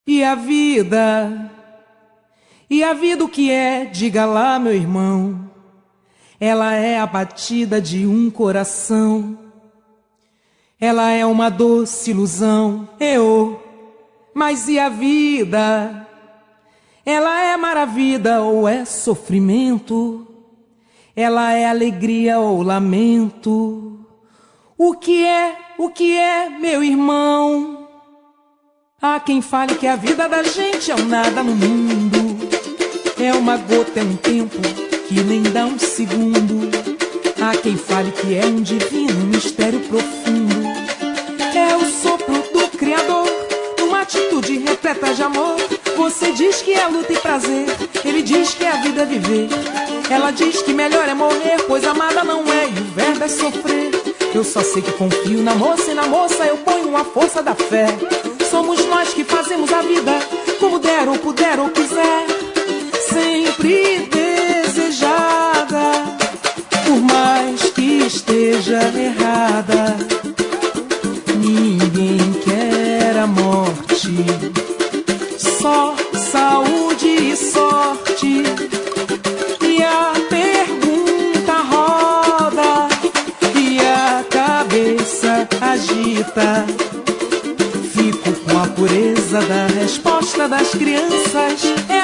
E a vida? E a vida o que é? Diga lá, meu irmão. Ela é a batida de um coração. Ela é uma doce ilusão, mas e a vida? Ela é maravilha ou é sofrimento? Ela é alegria ou lamento? O que é, meu irmão? Há quem fale que a vida da gente é um nada no mundo. É uma gota, é um tempo que nem dá um segundo. Há quem fale que é um divino mistério profundo. É o sopro do Criador, numa atitude repleta de amor. Você diz que é luta e prazer, ele diz que é a vida viver. Ela diz que melhor é morrer, pois amada não é e o verbo é sofrer. Eu só sei que confio na moça e na moça eu ponho a força da fé. Somos nós que fazemos a vida como der ou puder ou quiser. Sempre desejada, por mais que esteja errada. Ninguém quer a morte, só saúde e sorte. E a pergunta roda e a cabeça agita. Fico com a pureza da resposta das crianças.